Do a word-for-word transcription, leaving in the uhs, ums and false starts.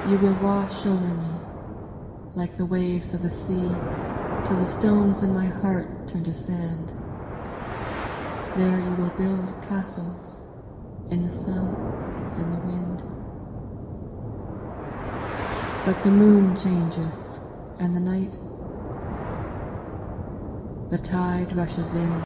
You will wash over me like the waves of the sea, till the stones in my heart turn to sand. There you will build castles in the sun and the wind. But the moon changes, and the night, the tide rushes in.